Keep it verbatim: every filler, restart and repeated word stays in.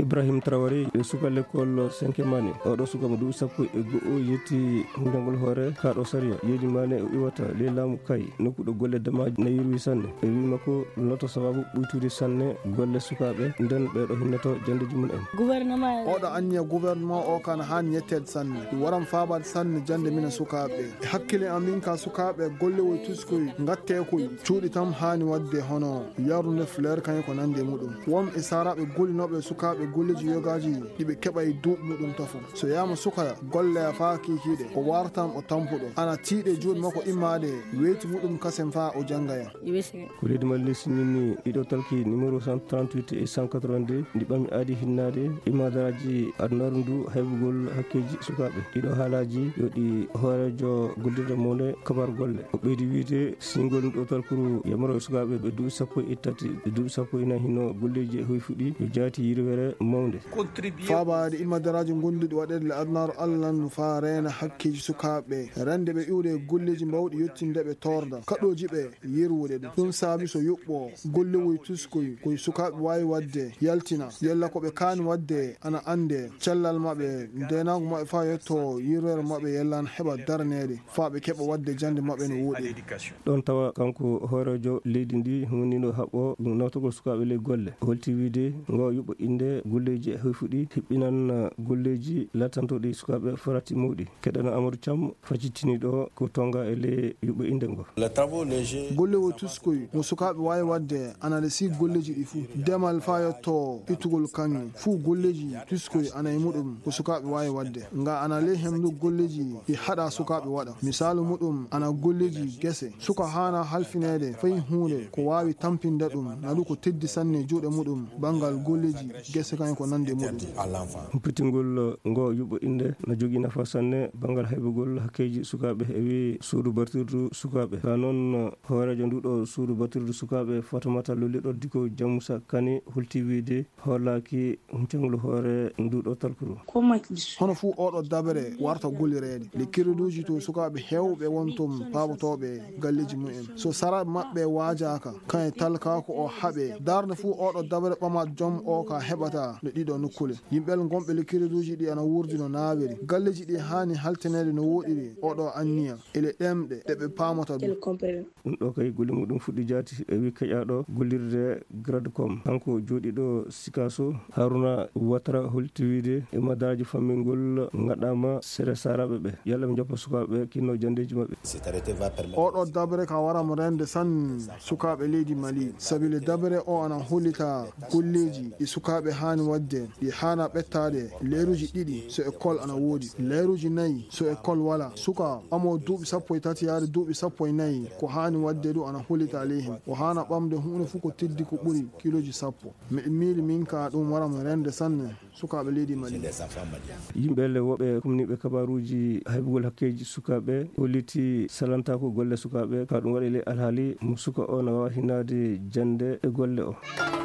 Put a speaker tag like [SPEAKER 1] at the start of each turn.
[SPEAKER 1] Ibrahim Traoré e suka l'école cinquième année oɗo suka mo duuɓi sappo e go'o yetti jangol hoore kaɗo saria yeeji mane o iwata ley laamu kay nokkuɗo golle damaji na yirwi sanne e wi makko ɗum noto sababu ɓuytude sanne golle sukaɓe nden ɓeɗo hinnoto jandeji mum en.
[SPEAKER 2] Gouvernement oɗo anniya gouvernement o kan hani yettede sanne waram fabade sanne jande minen sukaɓe e hakkille amin ka sukaɓe golle woy tuskoy gatte koy cuuɗi tam hani wadde hono yarude fleur kañum ko nande muɗum won e saraɓe gollinoɓe sukaɓe golleji yogaji ɗiɓe keɓa e duuɓi muɗum tafo so yama suka golle fa kikiɗe o wartam o tampuɗo ana tiiɗe juuɗe makko immade weyti muɗum kasem fa o janggaya
[SPEAKER 1] ko leydi mali sinini ɗiɗo talki numéro cent trente-huit et cent quatre-vingt-deux ndi ɓammi aadi hinnade imadaraji adnaru ndu haybugol hakkeji sukaɓe ɗiɗo haalaji yoɗi hoorejo gollirde monde kabar golle o ɓeydi wiide singol ɗo talkuru yamaro sukaɓe ɓe duuɓi sappo e tati ɓe duuɓi sappo ina hinno golleji e hoy fuɗɗi yo jaati yirwere mawde
[SPEAKER 2] fabade imadaraji gonduɗi waɗede le adnaru allah fa reena hakkeji sukaɓe rende ɓe iwde golleji mbawɗi yettindeɓe torda kaɗoji ɓe yirwude ɗum ɗum saabi so yuɓɓo golle woy tuskoy koye sukaɓe wawi wadde yaltina yalla koɓe kaani wadde ana ande cellal mabɓe ndenago mabɓe fa yetto yirwere mabɓe yellana heɓa darnede fa ɓe keɓa wadde jande mabɓe no woɗi
[SPEAKER 1] ɗon tawa kanko hoorejo leydi ndi wonino haɓɓo nawtogol sukaɓe ley golle holti wiide ngo yuɓɓo inde golleji e hoy fuɗɗi hiɓɓinan golleji lattantoɗi sukaɓe farati mawɗi keɗano Amadou Thiam faccitiniɗo ko tonga e ley yuɓɓo inde ngo
[SPEAKER 2] golle wo tuskoy mo sukaɓe wawi wadde anade si golleji ɗi fuu demal fa yetto ittugol kaŋŋe fuu golleji tuskoy ana e muɗum ko sukaɓe wawi wadde nga ana ley hemdu golleji ɗi haɗa sukaɓe waɗa misalu muɗum ana golleji gese suka hana halfinede fayi hunde ko wawi tampinde ɗum naɗu ko teddi sanne juuɗe muɗum bangal golleji gese kañum ko nande muɗum
[SPEAKER 1] humpitingol ngo yuɓɓo inde no jogui nafa sanne bangal haybugol hakkeji sukaɓe e wi suudu batirdu sukaɓe ha noon hoorejo nduɗo suudu batirdu sukaɓe Fatumata lolliɗo diko Jamousa Kane holti wiide hoolaki humpitingol hoore nduɗo talkuru
[SPEAKER 2] hono fuu oɗo dabere warta gollirede le kiriduji to sukaɓe hewɓe wontum pabotoɓe galleji mumen so sara mabɓe wajaka kaye talkako o haaɓe darde fuu oɗo dabere ɓama joom o ka heɓata no ɗiɗo nokkule yimɓel gonɓe le kiriduji ɗi ana wurdi no nawiri galleji ɗi hani haltenede no woɗiri oɗo anniya ele ɗemɗe ɗeɓe pamata ɗum
[SPEAKER 1] ɗum ɗo kay golle muɗum fuɗɗi jaati e wi keƴaɗo gollirde Gradcom kanko joɗiɗo Sikaso Haruna Ouattara holti wiide e madaraji fammingol gaɗama sere saraɓe ɓe yalla ɓe joppa sukaɓe kinno jandeji mabɓe
[SPEAKER 2] oɗo dabere ka waramo rende san sukaɓe leydi Mali saabi le dabere o ana hollita golleji ɗi sukaɓe hani wadde ɗi hana ɓettade leeruji ɗiɗi so école ana woodi leeruji nayyi so école wala suka ɓamo duuɓi sappo e tati yaade duuɓi sappo e nayyi ko hani wadde ɗo ana hollita ley hen o hana ɓamde hunde fuu ko teddi ko ɓuuri kiloji sappo miɗe miili min ka ɗum waramo rende sanne sukaɓe leydi Mali
[SPEAKER 1] yimɓele woɓe kumniɓe kabaruji haybugol hakkeji sukaɓe holliti salantako golle sukaɓe ka ɗum waɗi le alhaali mo suka o na wawa hinade jande e golle o.